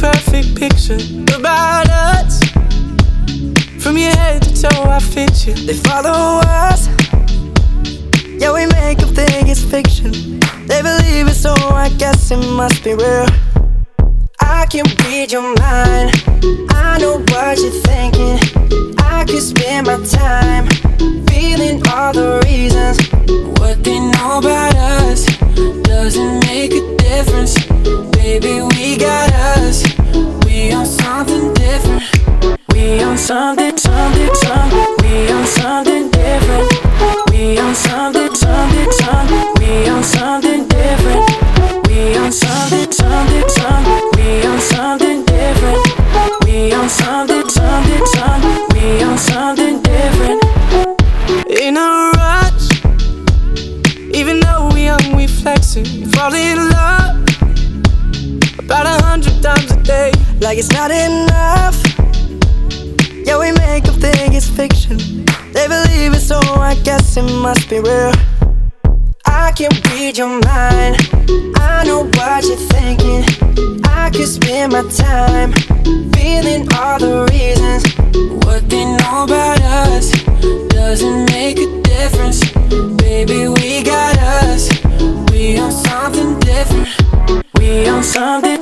perfect picture about us. From your head to toe, I fit you. They follow us. Yeah, we make them think it's fiction. They believe it, so I guess it must be real. I can read your mind. I know what you're thinking. I could spend my time feeling all the reasons. What they know about us doesn't make a difference. Baby, we got us. We on something different. We on something, something, something. We on something different. We on something, something, something. We on something different. We on something, something, something. We on something different. We on something, something, something. We on something different. In a rush, even though we young, we flexing. We fall in love about 100 times a day. Like it's not enough. Yeah, we make them think it's fiction. They believe it, so I guess it must be real. I can read your mind. I know what you're thinking. I could spend my time feeling all the reasons. What they know about us doesn't make a difference. Baby, we got us. We on something different. We on something